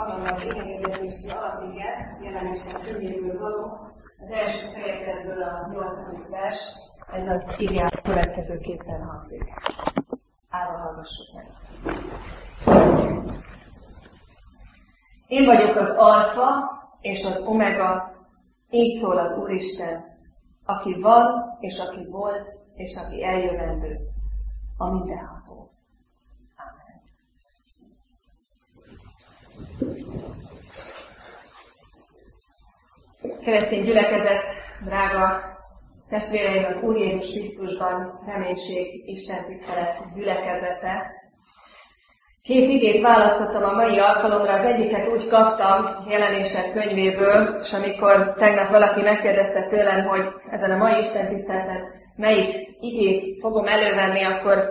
alkalommal énekelési alapige, Jelenések könyvéből való, az első fejezetből a 8. vers, ez az ige a következőképpen hangzik. Állva hallgassuk meg. Én vagyok az alfa és az omega, így szól az Úristen, aki van, és aki volt, és aki eljövendő, a mindenható. Amen. Keresztény gyülekezet, drága testvéreim, az Úr Jézus Krisztusban reménység, Isten tisztelet gyülekezete. 2 igét választottam a mai alkalomra, az egyiket úgy kaptam Jelenések könyvéből, és amikor tegnap valaki megkérdezte tőlem, hogy ezen a mai Isten tiszteleten melyik igét fogom elővenni, akkor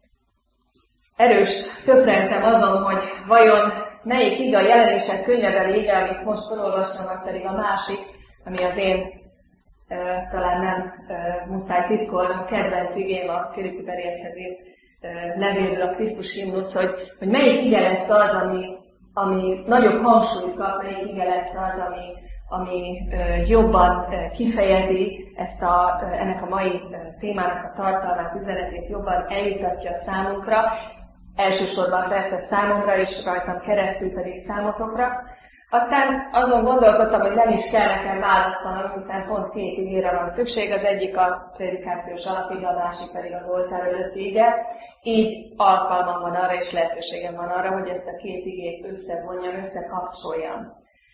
erőst töprentem azon, hogy vajon melyik ige a Jelenések könyvebeli ige, amit most felolvassam, vagy pedig a másik, ami az én talán nem muszáj titkolnom, kedvenc igém a Filippi érkező levélből a Krisztus himnusz, hogy melyik ige lesz az, ami nagyobb hangsúlyt kap, melyik ige lesz az, ami jobban kifejezi ennek a mai témának a tartalmát, üzenetét jobban eljutatja számunkra, elsősorban persze számomra, és rajtam keresztül pedig számotokra. Aztán azon gondolkodtam, hogy nem is kell nekem választanom, hiszen pont 2 igére van szükség, az egyik a prédikációs alapige, a másik pedig az oltár előtti ige. Így alkalmam van arra, és lehetőségem van arra, hogy ezt a 2 igét összevonjam, összekapcsoljam.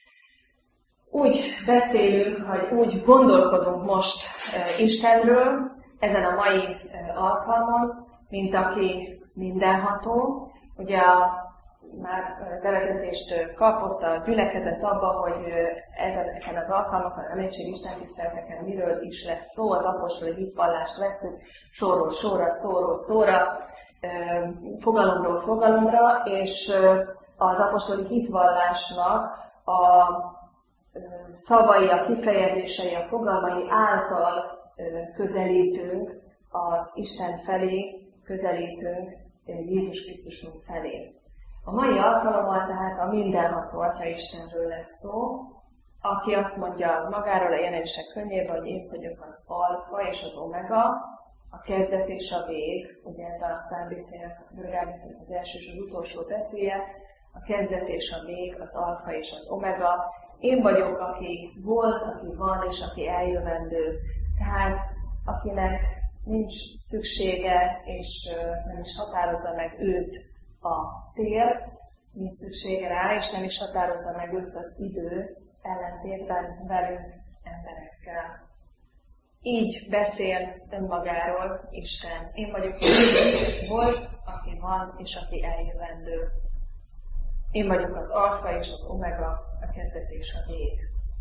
Úgy beszélünk, vagy úgy gondolkodunk most Istenről ezen a mai alkalmon, mint aki mindenható. Ugye már bevezetést kapott a gyülekezet abba, hogy ezeken az alkalmakon, a reménység istentiszteleteken miről is lesz szó, az apostoli hitvallást veszünk sorról sorra, szóról szóra, fogalomról fogalomra, és az apostoli hitvallásnak a szavai, a kifejezései, a fogalmai által közelítünk az Isten felé, közelítünk Jézus Krisztusunk felé. A mai alkalommal tehát a mindenható Atya Istenről lesz szó, aki azt mondja magáról a Jelenések könyvében, hogy én vagyok az alfa és az omega, a kezdet és a vég, ugye ez a zámbéknek az első és az utolsó betűje, a kezdet és a vég, az alfa és az omega. Én vagyok, aki volt, aki van és aki eljövendő. Tehát akinek nincs szüksége és nem is határozza meg őt a tér, nincs szüksége rá, és nem is határozza meg őt az idő, ellentétben velünk emberekkel. Így beszél önmagáról Isten. Én vagyok, aki volt, aki van, és aki eljövendő. Én vagyok az alfa és az omega, a kezdet és a vég.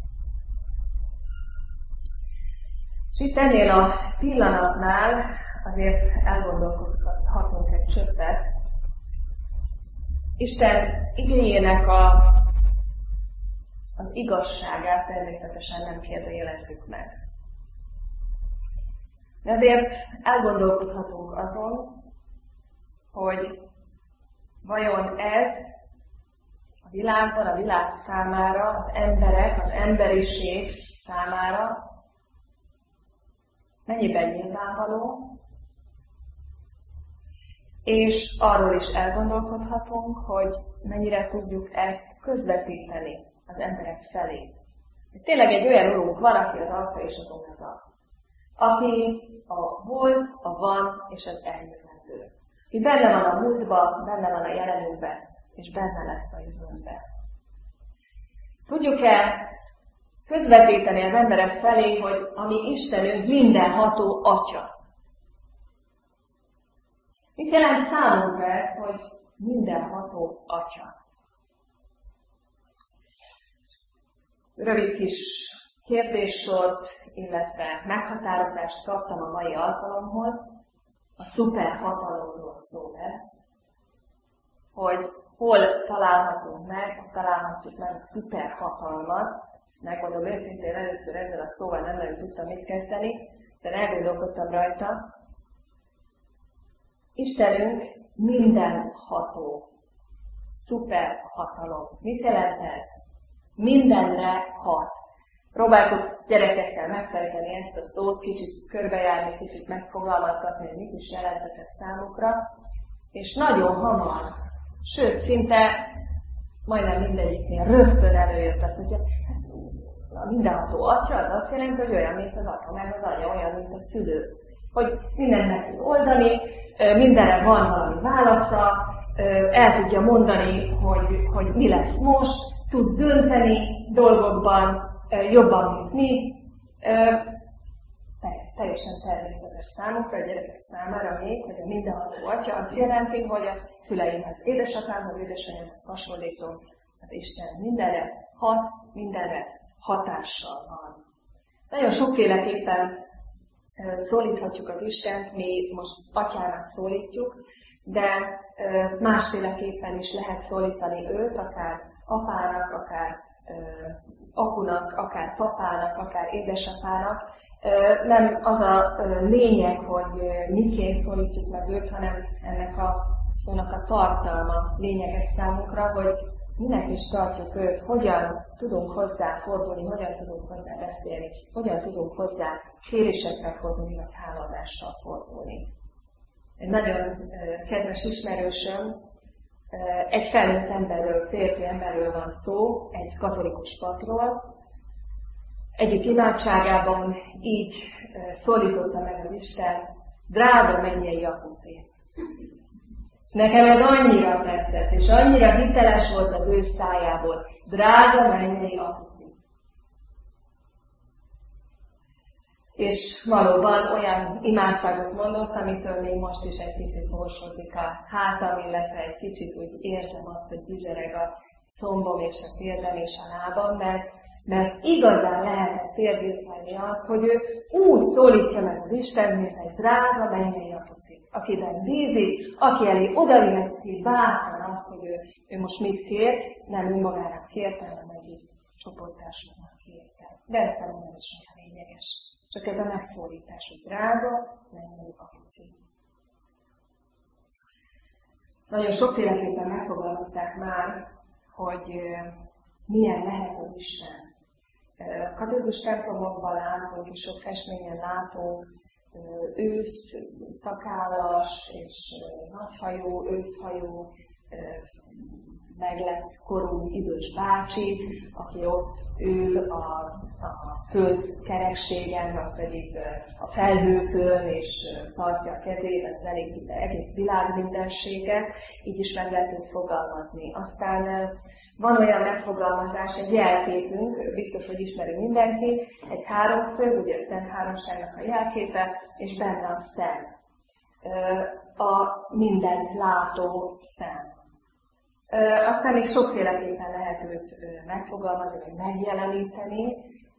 És itt ennél a pillanatnál azért elgondolkozhatunk egy csöppet. Isten igéjének az igazságát természetesen nem kérdőjelezzük meg. De azért elgondolkodhatunk azon, hogy vajon ez a világban, a világ számára, az emberek, az emberiség számára mennyiben nyilvánvaló, és arról is elgondolkodhatunk, hogy mennyire tudjuk ezt közvetíteni az emberek felé. Tényleg egy olyan Urunk van, aki az alfa és az omega. Aki a volt, a van és az eljövendő. Aki benne van a múltban, benne van a jelenünkben, és benne lesz a jövőnkben. Tudjuk-e közvetíteni az emberek felé, hogy a mi Istenünk mindenható Atya? Mit jelent számunkra ez, hogy mindenható Atya? Rövid kis kérdéssort, illetve meghatározást kaptam a mai alkalomhoz. A szuperhatalomról szól ez, hogy hol találhatjuk meg a szuperhatalmat. Megmondom őszintén, először ezzel a szóval nem nagyon tudtam mit kezdeni, de elgondolkodtam rajta. Istenünk mindenható. szuperhatalom. Mit jelent ez? Mindenre hat. Próbáltuk gyerekekkel megfejteni ezt a szót, kicsit körbejárni, kicsit megfogalmazgatni, hogy mit is jelentett ez számukra. És nagyon hamar, sőt, szinte majdnem mindegyiknél rögtön előjött az, hogy a mindenható atya az azt jelenti, hogy olyan, mint az apa, meg az anya, olyan, mint a szülő. Hogy mindent meg tud oldani, mindenre van valami válasza, el tudja mondani, hogy mi lesz most, tud dönteni dolgokban jobban, mint mi. Teljesen természetes számukra, a gyerekek számára még, hogy a mindenható atya azt jelenti, hogy a szüleimhez, édesapámhoz, édesanyámhoz hasonlítom, az Isten mindenre hat, mindenre hatással van. Nagyon sokféleképpen szólíthatjuk az Istent, mi most atyának szólítjuk, de másféleképpen is lehet szólítani őt, akár apának, akár apunak, akár papának, akár édesapának. Nem az a lényeg, hogy miként szólítjuk meg őt, hanem ennek a szónak a tartalma lényeges számunkra, hogy minek is tartjuk őt, hogyan tudunk hozzá fordulni, hogyan tudunk hozzá beszélni, hogyan tudunk hozzá kérésekkel fordulni, vagy hálaadással fordulni. Egy nagyon kedves ismerősöm, egy felnőtt emberről, férfi emberről van szó, egy katolikus papról. Egyik imádságában így szólította meg az Isten, drága mennyei apuci. És nekem ez annyira tetszett, és annyira hiteles volt az ő szájából, drága mennyei apuci. És valóban olyan imádságot mondott, amitől még most is egy kicsit borsodik a hátam, illetve egy kicsit úgy érzem azt, hogy bizsereg a combom és a térdem és a lábam, mert igazán lehetett érzékelni azt, hogy ő úgy szólítja meg az Isten, mint egy drága mennyei apuci, akiben bízik, aki elé odaviheti bátran azt, hogy ő most mit kér, nem önmagának kérte, hanem egyik csoporttársunknak kérte. De ez nem is olyan lényeges. Csak ez a megszólítás, hogy drága, mennyei apuci. Nagyon sokféleképpen megfogalmazzák már, hogy milyen lehet az Isten. Katolikus templomokban látunk, és sok festményen látunk ősz, szakállas és nagyhajú, őszhajú, meglett korú idős bácsi, aki ott ül a föld kerekségen, vagy pedig a felhőkön, és tartja a kezét, az elég egész világ mindensége, így is meg lehet őt fogalmazni. Aztán van olyan megfogalmazás, egy jelképünk, biztos, hogy ismeri mindenki, egy háromszög, ugye a Szent Háromságnak a jelképe, és benne a szem. A mindent látó szem. Aztán még sokféleképpen lehet őt megfogalmazni, vagy megjeleníteni.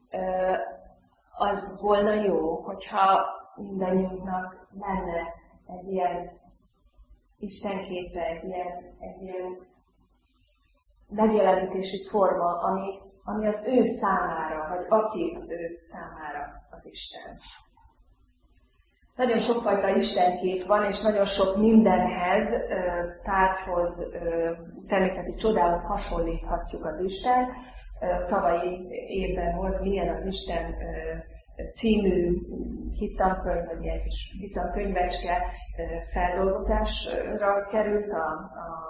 Az volna jó, hogyha mindannyiunknak lenne egy ilyen istenképe, egy ilyen megjelenítési forma, ami az ő számára, vagy aki az ő számára az Isten. Nagyon sokfajta istenkép van, és nagyon sok mindenhez, tárgyhoz, természeti csodához hasonlíthatjuk az Istent. Tavalyi évben volt Milyen az Isten című hittankönyv, vagy ilyen kis hittankönyvecske feldolgozásra került a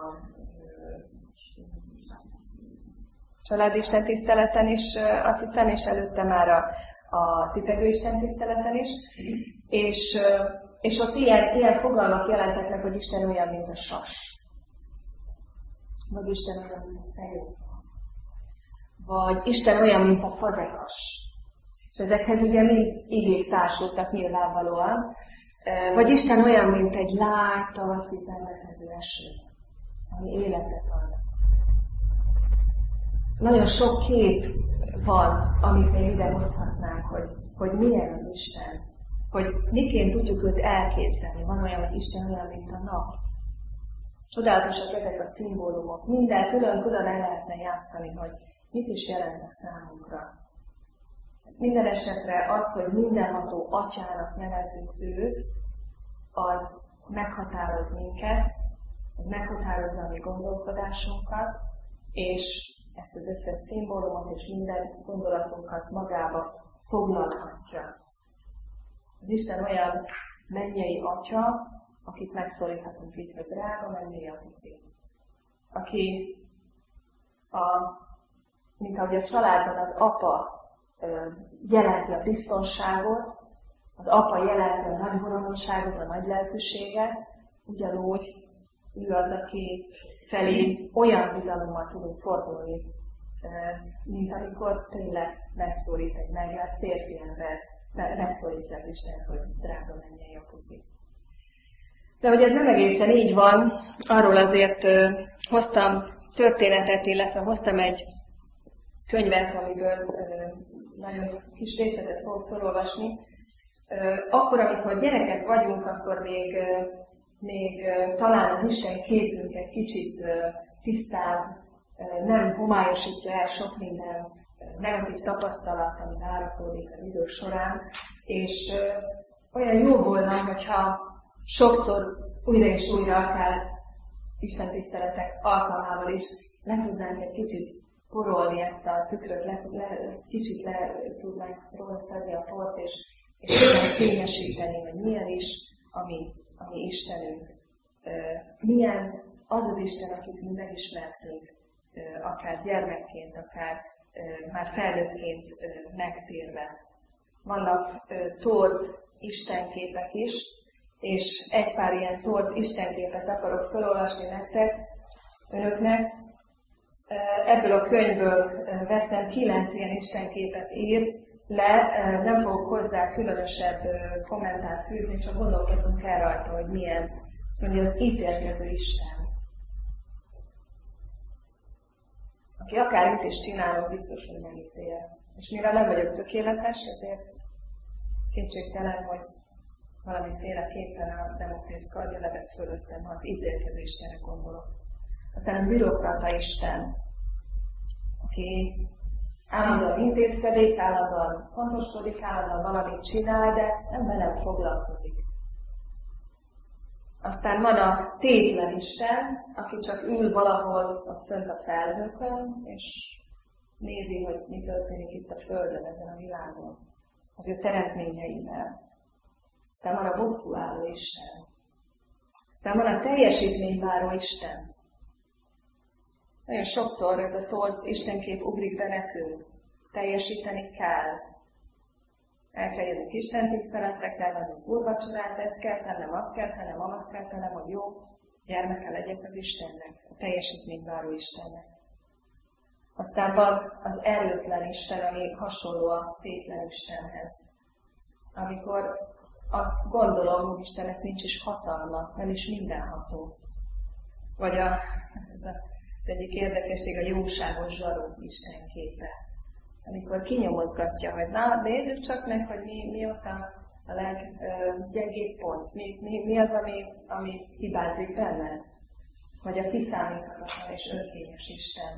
családi istentiszteleten is, azt hiszem, és előtte már a tipegő istentiszteleten is. És ott ilyen fogalmak jelentek meg, hogy Isten olyan, mint a sas. Vagy Isten olyan, mint a fejó. Vagy Isten olyan, mint a fazekas. És ezekhez ugye még igék társultak nyilvánvalóan. Vagy Isten olyan, mint egy lágy, tavaszi termetező eső, ami életet ad. Nagyon sok kép van, amit még ide hozhatnánk, hogy milyen az Isten. Hogy miként tudjuk őt elképzelni. Van olyan, hogy Isten olyan, mint a nap. Csodálatosak ezek a szimbólumok. Minden külön-külön el lehetne játszani, hogy mit is jelent a számunkra. Minden esetre az, hogy mindenható atyának nevezzük őt, az meghatároz minket, ez meghatározza a mi gondolkodásunkat, és ezt az összes szimbólumot és minden gondolatunkat magába foglalhatja. Az Isten olyan mennyei Atya, akit megszólíthatunk így, hogy drága mennyei apuci. Aki, mint ahogy a családban az apa jelenti a biztonságot, az apa jelenti a nagy vonalúságot, a nagy lelkűséget, ugyanúgy ő az, aki felé olyan bizalommal tudunk fordulni, mint amikor tényleg megszólít egy meglett férfi ember, megszólítja az Isten, hogy drága mennyei apuci. De hogy ez nem egészen így van, arról azért hoztam történetet, illetve hoztam egy könyvet, amiből nagyon kis részletet fogok felolvasni. Akkor, amikor gyerekek vagyunk, akkor még talán az Isten képünk egy kicsit tisztább, nem homályosítja el sok minden negatív tapasztalat, ami várakozik az idők során, és olyan jó volna, hogyha sokszor újra és újra akár Isten tiszteletek alkalmával is le tudnánk egy kicsit porolni ezt a tükröt, kicsit le tudnánk róla szedni a port, és tudnánk fényesíteni, hogy milyen is a mi Istenünk. Milyen az az Isten, akit mi megismertünk, akár gyermekként, akár már felnőttként megtérve. Vannak torz istenképek is, és egy pár ilyen torz istenképet akarok felolvasni önöknek. Ebből a könyvből veszem 9 ilyen istenképet ír le, nem fogok hozzá különösebb kommentárt fűzni, csak gondolkozunk el rajta, hogy milyen. Azt mondja, az ítélkező Isten. Aki akár mit is csinálok, biztos, hogy megítél. És mivel nem vagyok tökéletes, ezért kétségtelen, hogy valamiféleképpen a Demokrész kardja lebeg fölöttem, ha az ítélkező Istenre gondolok. Aztán a bürokrata Isten, aki állandóan intézkedik, állandóan fontoskodik, állandóan valamit csinál, de nem velem foglalkozik. Aztán van a tétlen Isten, aki csak ül valahol ott fönt a felhőkön, és nézi, hogy mi történik itt a Földön, ezen a világon, az ő teremtményeivel. Aztán van a bosszúálló Isten. Aztán van a teljesítményváró Isten. Nagyon sokszor ez a torz istenkép ugrik be nekünk. Teljesíteni kell. El kell jönnünk istentiszteletre, kell vennünk úrvacsorát, ezt kell tennem, azt kell tennem, azt kell tennem, hogy jó gyermeke legyek az Istennek, a teljesítményváró Istennek. Aztán van az erőtlen Isten, ami hasonló a tétlen Istenhez. Amikor azt gondolom, hogy Istennek nincs is hatalma, nem is mindenható. Vagy az egyik érdekesség a jóságos zsaró Isten képe. Amikor kinyomozgatja, hogy na, nézzük csak meg, hogy mi ott a leggyengébb pont, mi az, ami hibázik benne. Vagy a kiszámíthatatlan és önkényes Isten.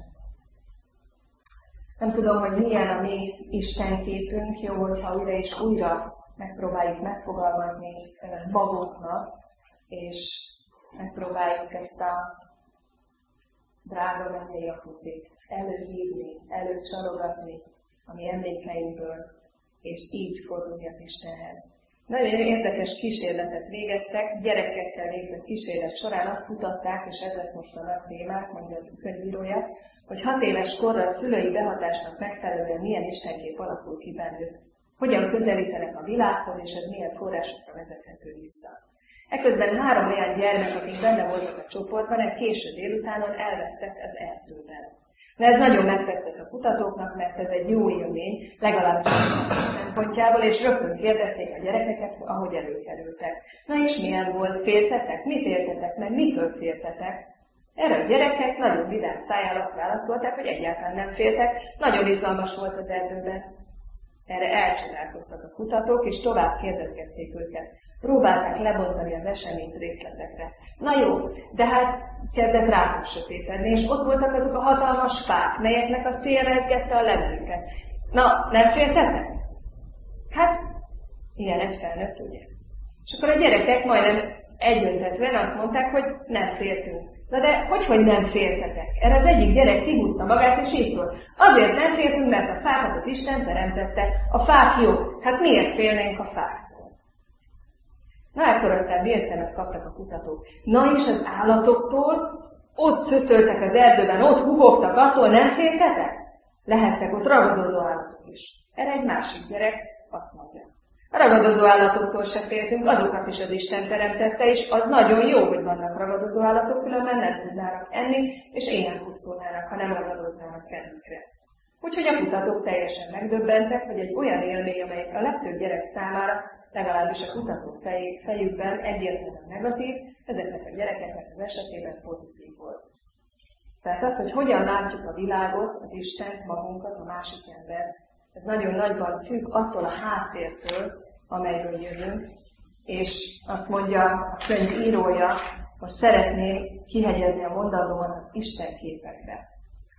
Nem tudom, hogy milyen a mi Istenképünk, jó, hogyha újra és újra megpróbáljuk megfogalmazni magunknak, és megpróbáljuk ezt a drága mennyei apucit előhívni, előcsalogatni a mi emlékeinkből, és így fordulni az Istenhez. Nagyon érdekes kísérletet végeztek, gyerekekkel végzett kísérlet során azt mutatták, és ez lesz most a nagy témák, mondja a könyvírója, hogy 6 éves korra a szülői behatásnak megfelelően milyen istenkép alakul ki bennük, hogyan közelítenek a világhoz, és ez milyen forrásokra vezethető vissza. Eközben 3 olyan gyermek, akik benne voltak a csoportban, egy késő délutánon elvesztek az erdőben. De ez nagyon megtetszett a kutatóknak, mert ez egy jó élmény, legalábbis a szempontjából, és rögtön kérdezték a gyerekeket, ahogy előkerültek. Na és milyen volt? Féltetek? Mit értetek meg? Mitől féltetek? Erre a gyerekek nagyon vidám szájjal azt válaszolták, hogy egyáltalán nem féltek, nagyon izgalmas volt az erdőben. Erre elcsodálkoztak a kutatók, és tovább kérdezgették őket. Próbálták lebontani az eseményt részletekre. Na jó, de hát kezdett rákok sötétedni, és ott voltak azok a hatalmas fák, melyeknek a szél rezgette a levelüket. Na, nem féltetek? Hát, ilyen egy felnőtt, ugye? És akkor a gyerekek majdnem egyöntetően azt mondták, hogy nem féltünk. Na de hogy nem féltetek? Erre az egyik gyerek kihúzta magát, és így szólt. Azért nem féltünk, mert a fákat az Isten teremtette. A fák jók. Hát miért félnénk a fáktól? Na akkor aztán vérszemet kaptak a kutatók. Na és az állatoktól? Ott szöszöltek az erdőben, ott húgogtak, attól nem féltetek? Lehettek ott ragadozó állatok is. Erre egy másik gyerek azt mondja. A ragadozó állatoktól se féltünk, azokat is az Isten teremtette, és az nagyon jó, hogy vannak ragadozó állatok, különben nem tudnának enni, és éhen pusztulnának, ha nem ragadoznának kedvükre. Úgyhogy a kutatók teljesen megdöbbentek, hogy egy olyan élmény, amely a legtöbb gyerek számára, legalábbis a kutatók fejükben egyértelműen negatív, ezeknek a gyerekeknek az esetében pozitív volt. Tehát az, hogy hogyan látjuk a világot, az Istent, magunkat, a másik embert, ez nagyon nagyban függ attól a háttértől, amelyből jövünk, és azt mondja a könyv írója, hogy szeretné kihegyezni a mondandómat az Isten képekbe.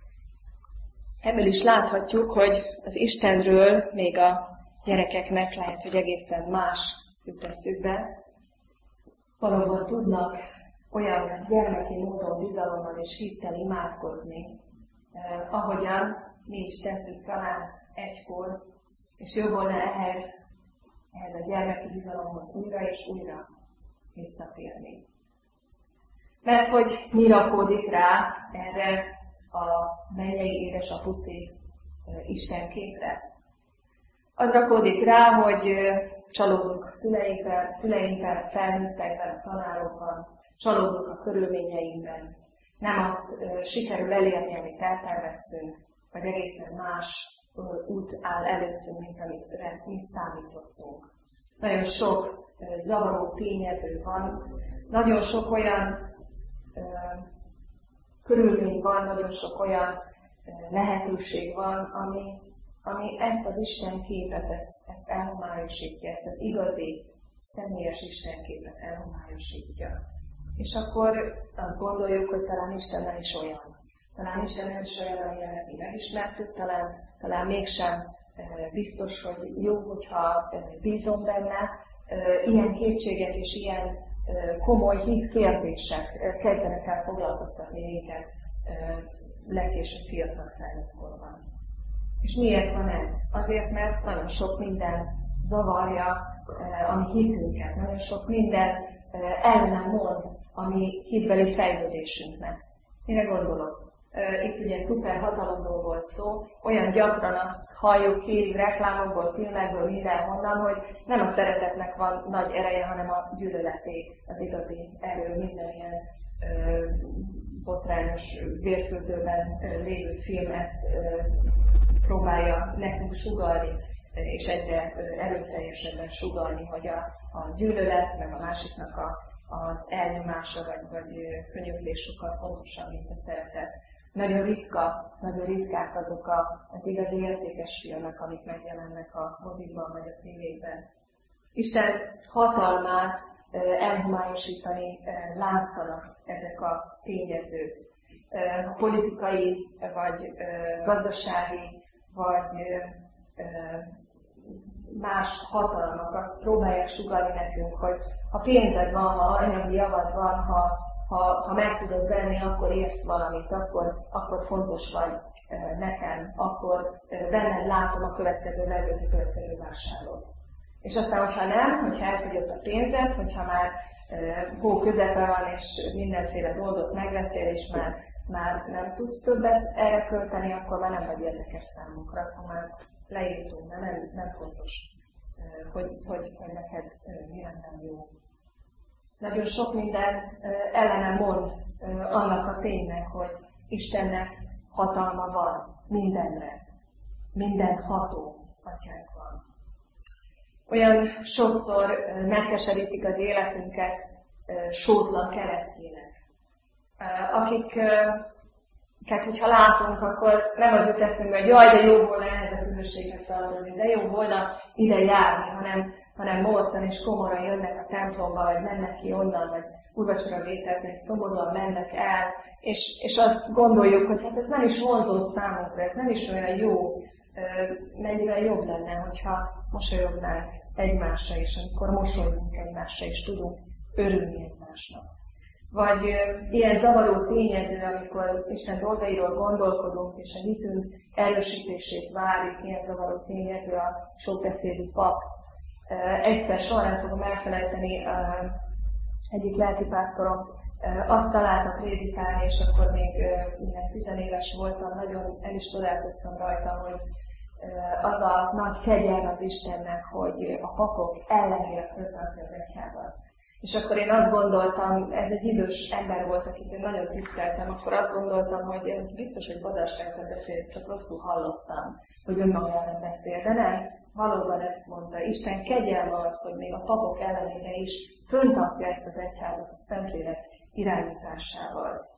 Ebből is láthatjuk, hogy az Istenről még a gyerekeknek lehet, hogy egészen más jut eszükbe. Valóban tudnak olyan gyermeki módon bizalommal és hittel imádkozni, ahogyan mi is tettük talán egykor, és jó volna ehhez a gyermeki bizalomhoz újra és újra visszatérni. Mert hogy mi rakódik rá erre a mennyei édesapuci istenképre? Az rakódik rá, hogy csalódunk a szüleinkben, felnőttekben, a tanárokban, csalódunk a körülményeinkben. Nem azt sikerül elérni, amit elterveztünk, vagy egészen más út áll előttünk, mint amire mi számítottunk. Nagyon sok zavaró tényező van, nagyon sok olyan körülmény van, nagyon sok olyan lehetőség van, ami ezt az Isten képet, ezt elhomályosítja, ezt az igazi, személyes Isten képet elhomályosítja. És akkor azt gondoljuk, hogy talán Istennel is olyan. Talán Istennel is olyan, amilyen mi megismertük, talán mégsem biztos, hogy jó, hogyha bízom benne. Ilyen kétségek és ilyen komoly hitkérdések kezdenek el foglalkoztatni minket legkésőbb fiatal felnőtt korban. És miért van ez? Azért, mert nagyon sok minden zavarja a mi hitünket, nagyon sok minden ellen mond a mi hitbeli fejlődésünknek. Mire gondolok? Itt ugye szuperhatalomról volt szó, olyan gyakran azt halljuk ki reklámokból, filmekből, mindenhonnan, hogy nem a szeretetnek van nagy ereje, hanem a gyűlöleté az igazi erő. Minden ilyen botrányos vérfürdőben lévő film ezt próbálja nekünk sugallni, és egyre erőteljesebben sugallni, hogy a gyűlölet, meg a másiknak az elnyomása, vagy könyörülés sokkal fontosabb, mint a szeretet. Nagyon ritkák azok az igazi értékes filmek, amik megjelennek a mozikban vagy a tévékben. Isten hatalmát elhomályosítani látszanak ezek a tényezők. A politikai, vagy gazdasági, vagy más hatalmak azt próbálják sugallni nekünk, hogy ha pénzed van, ha anyagi javad van, ha meg tudod venni, akkor érsz valamit, akkor fontos vagy nekem, akkor benned látom a következő levőt, a következő vásárlót. És aztán, hogyha elfogyott a pénzed, hogyha már hó közepe van, és mindenféle dolgot megvettél, és már nem tudsz többet erre költeni, akkor már nem vagy érdekes számunkra, akkor már leírtunk, nem fontos, hogy neked mi lenne jó. Nagyon sok minden ellene mond annak a ténynek, hogy Istennek hatalma van mindenre, mindenható atyánk van. Olyan sokszor megkeserítik az életünket sótlan keresztények, akiket, hogyha látunk, akkor nem az jut eszünkbe, hogy jaj, de jó volna ehhez a közösséghez feladni, de jó volna ide járni, hanem mólcan és komoran jönnek a templomba, vagy mennek ki onnan, vagy úrvacsora vételre, és szomorúan mennek el, és azt gondoljuk, hogy hát ez nem is vonzó számunkra, ez nem is olyan jó, mennyivel jobb lenne, hogyha mosolyognánk egymásra, és amikor mosolygunk egymásra, és tudunk örülni egymásnak. Vagy ilyen zavaró tényező, amikor Isten dolgairól gondolkodunk, és a hitünk erősítését várjuk, ilyen zavaró tényező a sokbeszédű pap. Egyszer soha nem fogom elfelejteni, egyik lelkipásztorom azt találta prédikálni, és akkor még ilyen 10 éves voltam, nagyon el is csodálkoztam rajta, hogy az a nagy kegyelme az Istennek, hogy a papok ellenére föltartja az egyházat. És akkor én azt gondoltam, ez egy idős ember volt, akit én nagyon tiszteltem, akkor azt gondoltam, hogy biztos, hogy badarságot beszél, csak rosszul hallottam, hogy önmagában beszél. De nem, valóban ezt mondta. Isten kegyelme az, hogy még a papok ellenére is föntartja ezt az egyházat a Szentlélek irányításával.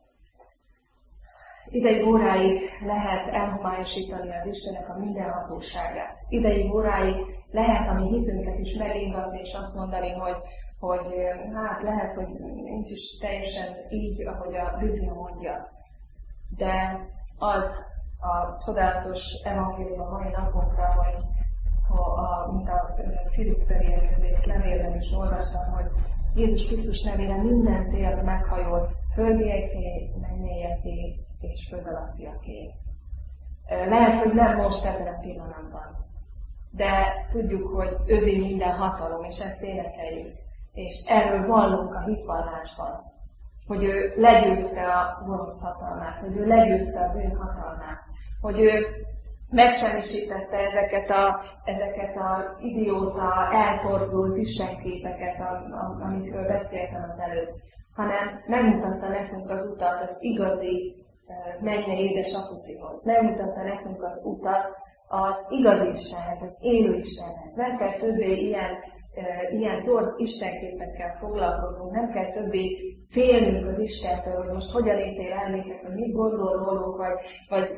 Ideig óráig lehet elhomályosítani az Istennek a mindenhatóságát. Ideig óráig lehet a mi hitünket is megingatni, és azt mondani, hogy hát lehet, hogy nincs is teljesen így, ahogy a Biblia mondja. De az a csodálatos evangélium a mai napunkra, hogy mint a Filippibeli érkezett levélben is olvastam, hogy Jézus Krisztus nevére minden tér meghajol, földieké, mennyieké és föld alattiaké. Lehet, hogy nem most ebben a pillanatban, de tudjuk, hogy övé minden hatalom, és ezt énekeljük. És erről vallunk a hitvallásban, hogy ő legyőzte a gonosz hatalmát, hogy ő legyőzte a bűn hatalmát, hogy ő megsemmisítette ezeket a idióta, eltorzult istenképeket, amikről beszéltem az előtt, hanem megmutatta nekünk az utat az igazi mennyei édesapucihoz. Megmutatta nekünk az utat az igazi Istenhez, az élő Istenhez. Nem kell többé ilyen torz istenképekkel foglalkozunk, nem kell többé félnünk az Istentől, hogy most hogyan ítél el minket, hogy mit gondol rólunk, vagy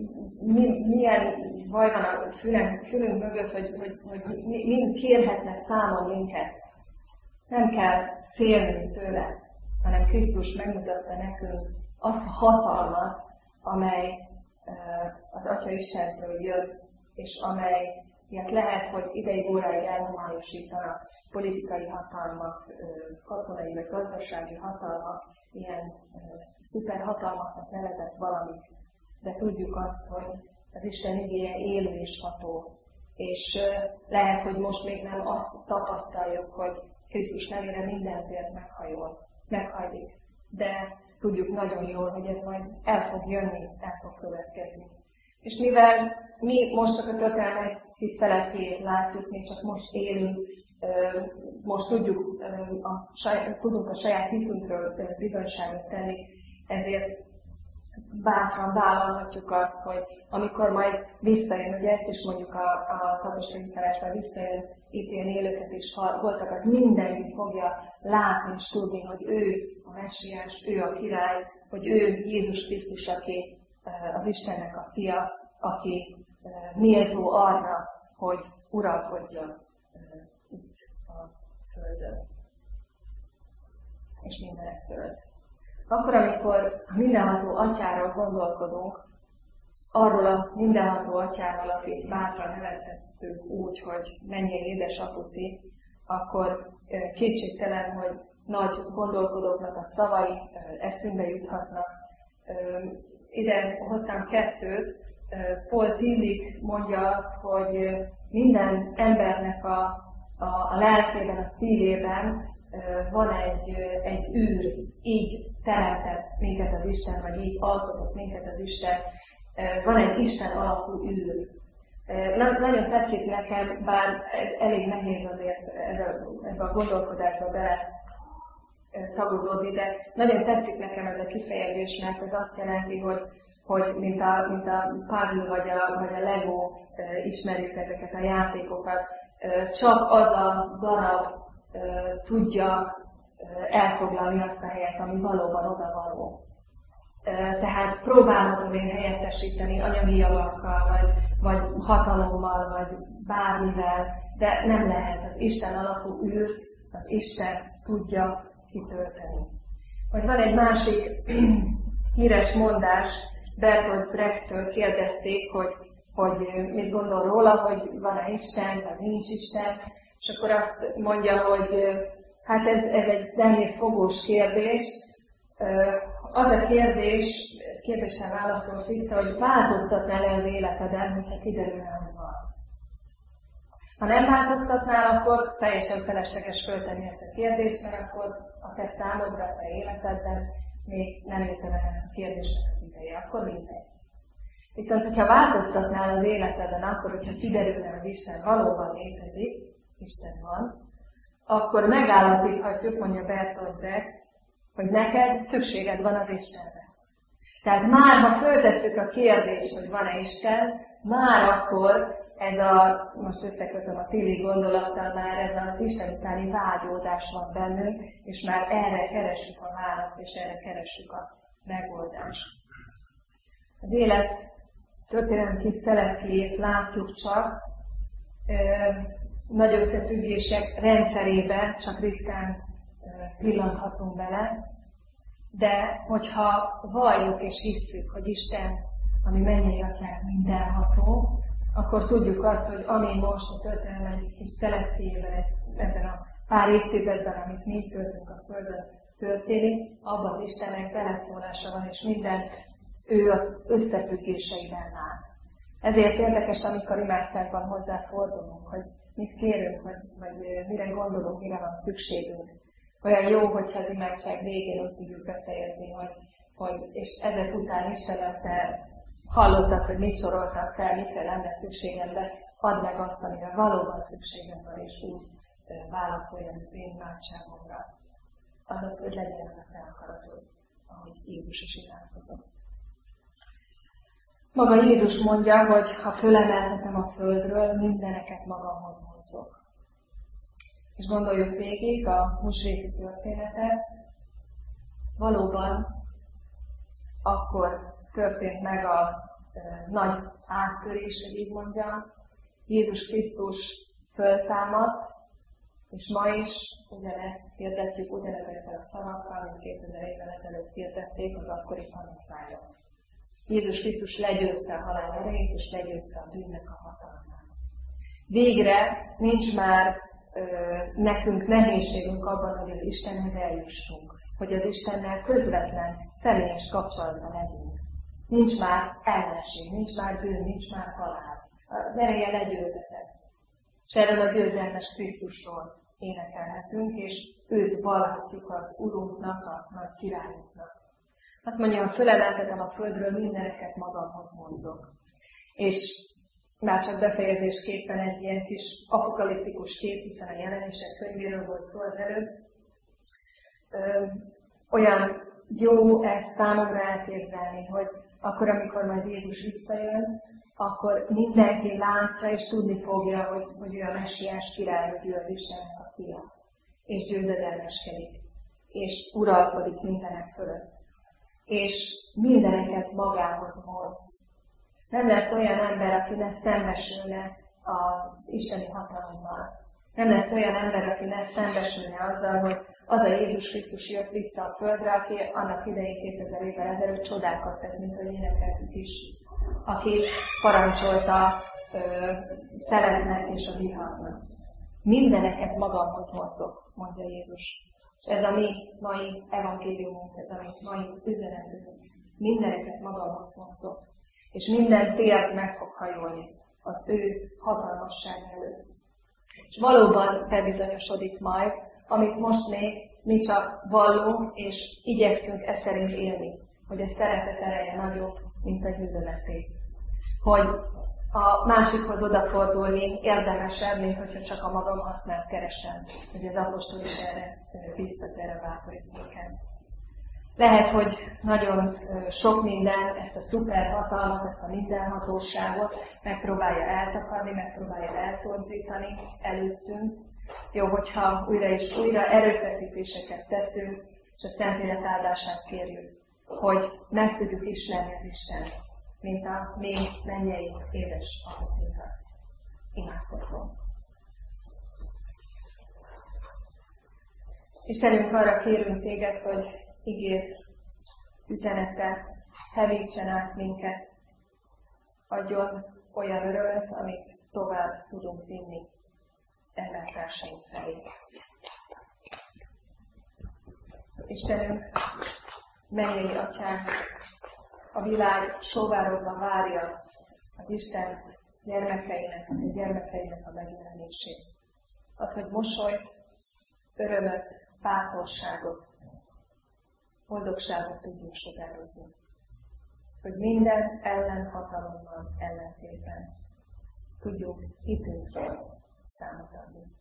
milyen baj van a fülünk mögött, hogy mind kérhetne számon minket. Nem kell félnünk tőle, hanem Krisztus megmutatta nekünk azt a hatalmat, amely az Atya Istentől jött, és amelyet lehet, hogy ideig óráig elhomályosítanak politikai hatalmak, katonai vagy gazdasági hatalmak, ilyen szuperhatalmaknak nevezett valamit. De tudjuk azt, hogy az Isten igéje élő és ható. És lehet, hogy most még nem azt tapasztaljuk, hogy Krisztus nevére minden tér meghajlik. De tudjuk nagyon jól, hogy ez majd el fog jönni, el fog következni. És mivel mi most csak a történelmek tiszteletét látjuk, mi csak most élünk, most tudunk a saját hitünkről bizonyságot tenni, ezért bátran vállalhatjuk azt, hogy amikor majd visszajön, ugye ezt is mondjuk az apostoli felásban visszajön ítélni élőket és holtakat, mindenki fogja látni és tudni, hogy ő a messiás, ő a király, hogy ő Jézus Krisztus, aki az Istennek a fia, aki méltó arra, hogy uralkodjon itt a földön és mindenek fölött. Akkor, amikor a mindenható atyáról gondolkodunk, arról a mindenható atyáról, akit bátran nevezhettünk úgy, hogy mennyei édesapuci, akkor kétségtelen, hogy nagy gondolkodóknak a szavai eszünkbe juthatnak. Ide hoztam 2, Paul Tillich mondja azt, hogy minden embernek a lelkében, a szívében van egy űr, így teremtett minket az Isten, vagy így alkotott minket az Isten. Van egy Isten alapú űr. Nagyon tetszik nekem, bár elég nehéz azért ebbe a gondolkodásba bele tagozódni, de nagyon tetszik nekem ez a kifejezés, mert ez azt jelenti, hogy mint a puzzle vagy a Lego, ismerjük ezeket a játékokat, csak az a darab tudja elfoglalni azt a helyet, ami valóban odavaló. Tehát próbálhatom én helyettesíteni anyagi javakkal, vagy hatalommal, vagy bármivel, de nem lehet. Az Isten alapú űrt, az Isten tudja kitölteni. Vagy van egy másik híres mondás, Bertolt Brechttől kérdezték, hogy mit gondol róla, hogy van-e Isten, vagy nincs Isten, és akkor azt mondja, hogy Hát ez egy nehéz fogós kérdés. Az a kérdésen válaszolt vissza, hogy változtatnál le az életeden, hogyha kiderülne, hogy van. Ha nem változtatnál, akkor teljesen felesleges föltenni ezt a kérdést, mert akkor a te számodra, a te életedben még nem értem el a kérdésnek az ideje, akkor mindegy. Viszont, hogyha változtatnál az életeden, akkor, hogyha kiderülne, hogy Isten valóban létezik, Isten van, akkor megállapíthatjuk, mondja Bertolt Brecht, hogy neked szükséged van az Istenre. Tehát már, ha föltesszük a kérdést, hogy van-e Isten, már akkor ez most összekötöm a Tilly gondolattal, már ez az Isten utáni vágyódás van bennünk, és már erre keressük a választ, és erre keressük a megoldást. Az élet történelmi kis szeletkéjét látjuk csak, nagy összefüggések rendszerébe csak ritkán pillanthatunk bele, de hogyha valljuk és hisszük, hogy Isten, ami mennyei atyánk mindenható, akkor tudjuk azt, hogy ami most a történelmi kis szeletkéjében, ebben a pár évtizedben, amit mi töltünk a Földön történik, abban az Istennek beleszólása van, és minden ő az összefüggéseiben lát. Ezért érdekes, amikor imádságban hozzáfordulunk, hogy mit kérünk, vagy mire gondolunk, mire van szükségünk. Olyan jó, hogyha az imádság végén úgy tudjuk befejezni, és ezek után Istenet, te hallottad, hogy mit soroltak fel, mikre lenne szükségem, de add meg azt, amire valóban szükségem van, és úgy válaszoljon az én imádságomra. Azaz, hogy legyen a te akaratod, ahogy Jézus is imádkozott. Maga Jézus mondja, hogy ha fölemelhetem a földről, mindeneket magamhoz vonzok. És gondoljuk végig a húsvéti történetet. Valóban akkor történt meg a nagy áttörés, hogy így mondjam. Jézus Krisztus föltámadt, és ma is ugyanezt hirdetjük, ugyanezekkel a szavakkal, mint 2000 évvel ezelőtt hirdették az akkori tanítványok. Jézus Krisztus legyőzte a halál erejét, és legyőzte a bűnnek a hatalmát. Végre nincs már nekünk nehézségünk abban, hogy az Istenhez eljussunk, hogy az Istennel közvetlen, személyes kapcsolatban legyünk. Nincs már ellenség, nincs már bűn, nincs már halál. Az ereje legyőzetett. És erről a győzelmes Krisztusról énekelhetünk, és őt vallhatjuk az Urunknak, a nagy királyunknak. Azt mondja, ha fölemeltetem a földről, mindeneket magamhoz vonzok. És már csak befejezésképpen egy ilyen kis apokaliptikus kép, hiszen a Jelenések könyvéről volt szó az előbb. Olyan jó ezt számomra elképzelni, hogy akkor, amikor majd Jézus visszajön, akkor mindenki látja és tudni fogja, hogy ő a messiás király, hogy ő az Istennek a fia. És győzedelmeskedik. És uralkodik mindenek fölött. És mindeneket magához vonz. Nem lesz olyan ember, aki ne szembesülne az isteni hatalommal. Nem lesz olyan ember, aki ne szembesülne azzal, hogy az a Jézus Krisztus jött vissza a földre, aki annak idején 2000 évvel ezelőtt csodákat tett, mint hogy énekeltük is. Aki parancsolta szeletnek és a viharnak. Mindeneket magamhoz vonzok, mondja Jézus. És ez a mi mai evangéliumunk, ez a mi mai üzenetünk. Mindeneket magamhoz vonzok. És minden tér meg fog hajolni az ő hatalmasság előtt. És valóban bebizonyosodik majd, amit most még mi csak vallunk, és igyekszünk e szerint élni, hogy a szeretet ereje nagyobb, mint a gyűlöleté. Hogy a másikhoz odafordulni érdemesebb, mint hogyha csak a magam hasznát keresem, hogy az apostol is erre biztat, erre bátorít minket. Lehet, hogy nagyon sok minden, ezt a szuperhatalmat, ezt a mindenhatóságot megpróbálja eltakarni, megpróbálja eltorzítani előttünk. Jó, hogyha újra és újra erőfeszítéseket teszünk, és a Szentlélek áldását kérjük, hogy meg tudjuk ismerni az Istent, mint a mi mennyei édes apukunkat. Imádkozzunk. Istenünk, arra kérünk téged, hogy ígér üzenete hevítsen át minket, adjon olyan örömet, amit tovább tudunk vinni embertársaink felé. Istenünk, mennyei Atyánk, a világ sóvárogva várja az Isten gyermekeinek a megjelenését. Add, hogy mosolyt, örömöt, bátorságot, boldogságot tudjunk sugározni. Hogy minden ellenhatalommal ellentétben tudjuk hitünkről számot adni.